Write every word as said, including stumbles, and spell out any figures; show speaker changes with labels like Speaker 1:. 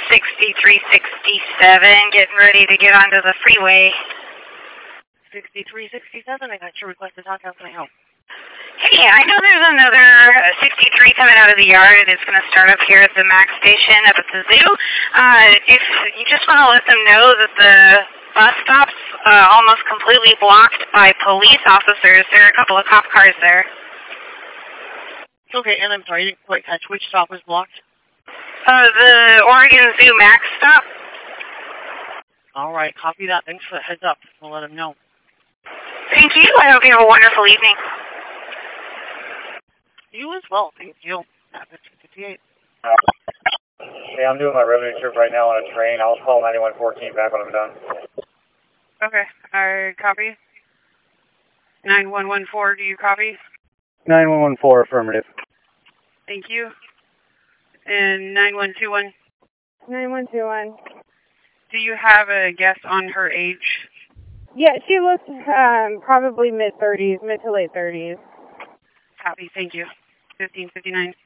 Speaker 1: sixty-three sixty-seven, getting ready to get onto the freeway.
Speaker 2: sixty-three sixty-seven, I got your request to talk. How can I help?
Speaker 1: Hey, I know there's another sixty-three coming out of the yard. It's going to start up here at the MAX station up at the zoo. Uh, if you just want to let them know that the bus stop's uh, almost completely blocked by police officers. There are a couple of cop cars there.
Speaker 2: Okay, and I'm sorry, I didn't quite catch which stop was blocked.
Speaker 1: Uh, the Oregon Zoo MAX stop.
Speaker 2: All right, copy that. Thanks for the heads up. We'll let them know.
Speaker 1: Thank you. I hope you have a wonderful evening.
Speaker 2: You as well. Thank you. fifty-eight.
Speaker 3: Hey, I'm doing my revenue trip right now on a train. I'll call ninety-one fourteen back when I'm done.
Speaker 2: Okay. I copy. nine one one four, do you copy?
Speaker 3: nine one one four, affirmative.
Speaker 2: Thank you. And nine one two one?
Speaker 4: nine one two one.
Speaker 2: Do you have a guess on her age?
Speaker 4: Yeah, she looks um, probably mid thirties, mid to late thirties.
Speaker 2: Copy. Thank you. fifteen fifty-nine.